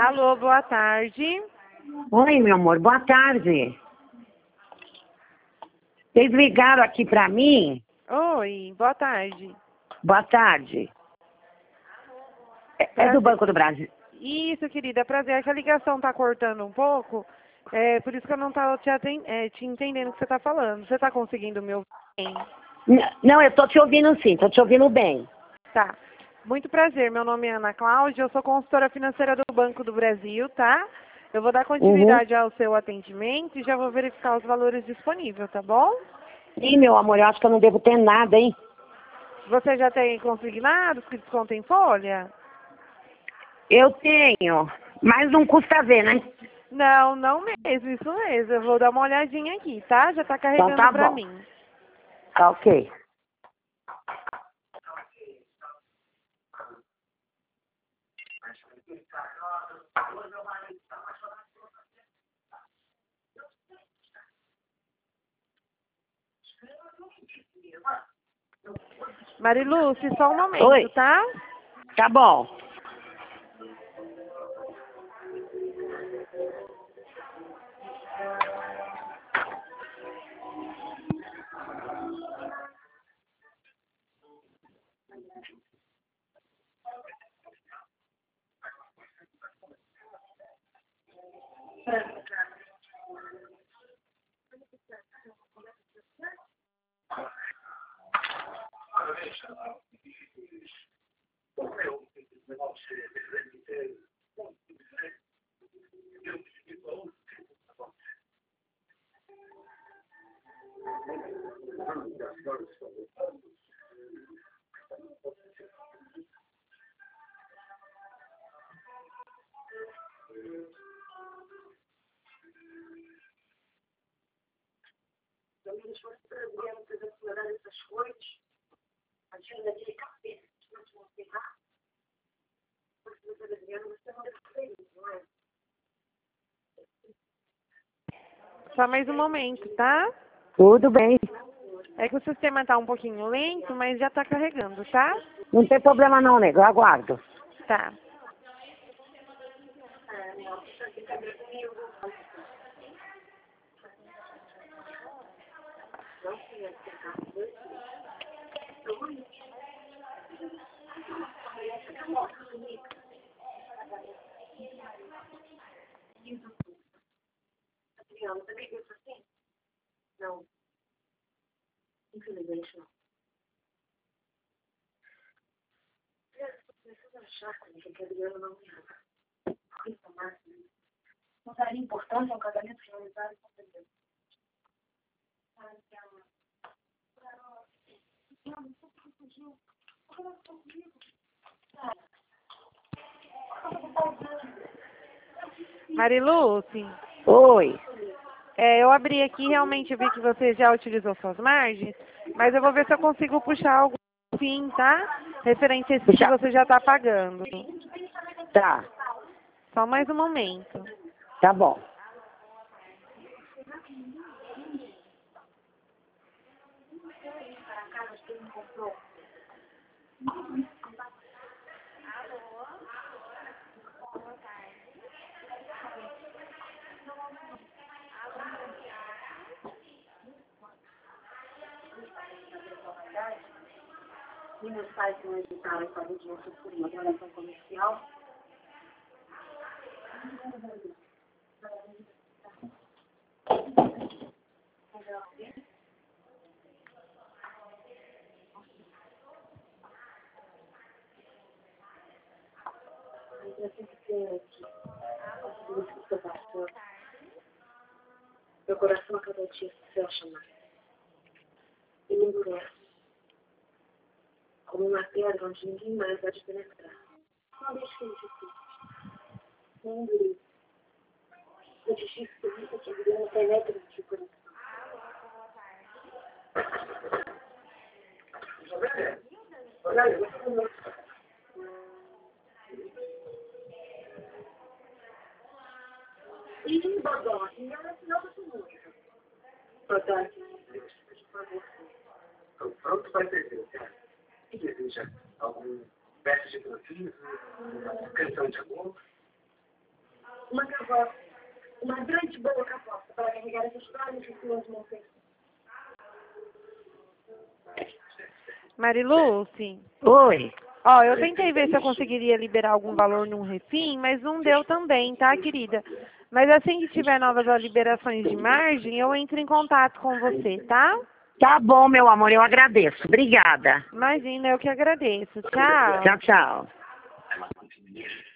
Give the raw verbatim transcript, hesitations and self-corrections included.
Alô, boa tarde. Oi, meu amor, boa tarde. Vocês ligaram aqui pra mim? Oi, boa tarde. Boa tarde. É, é do Banco do Brasil. Isso, querida, prazer. É que a ligação tá cortando um pouco, é por isso que eu não tava te, aten- é, te entendendo o que você tá falando. Você tá conseguindo me ouvir bem? N- Não, eu tô te ouvindo sim, tô te ouvindo bem. Tá. Muito prazer, meu nome é Ana Cláudia, eu sou consultora financeira do Banco do Brasil, tá? Eu vou dar Uhum. continuidade ao seu atendimento e já vou verificar os valores disponíveis, tá bom? Sim, meu amor, eu acho que eu não devo ter nada, hein? Você já tem consignados que descontem folha? Eu tenho, mas não custa ver, né? Não, não mesmo, isso mesmo. Eu vou dar uma olhadinha aqui, tá? Já tá Então carregando tá pra bom. mim. Tá ok. Mariluce, só um momento, Oi, tá? tá bom. Só mais um momento, tá? Tudo bem. É que o sistema tá um pouquinho lento, mas já tá carregando, tá? Não tem problema não, nego, eu aguardo. Tá. Mariluce, Oi. é, eu abri aqui, realmente vi que você já utilizou suas margens, mas eu vou ver se eu consigo puxar algo sim, tá? Referente a esse que Puxa. você já tá pagando. Tá, Só mais um momento. tá bom. E meus pais não editaram essa audiência por uma relação comercial. Mas eu sempre tenho que tudo isso que eu passo. Meu coração a cada dia se fecha mais. E me endurece. Como uma pedra onde ninguém mais vai te penetrar. Não deixe que ele te fique. Não endure. Eu te disse que isso que ele não penetra no teu coração. E Bodó, assim, ela é sinal da sua música. Bodó, por favor. Pronto para entender, cara. Que deseja algum verso de poesia, canção de amor? uma carroça, uma grande boa carroça, para carregar essas várias pessoas montanhas. Mariluce, Oi. ó, eu tentei ver se eu conseguiria liberar algum valor num refim, mas não deu também, tá, querida? Mas assim que tiver novas liberações de margem, eu entro em contato com você, tá? Tá bom, meu amor, eu agradeço. Obrigada. Imagina, eu que agradeço. Tchau. Tchau, tchau.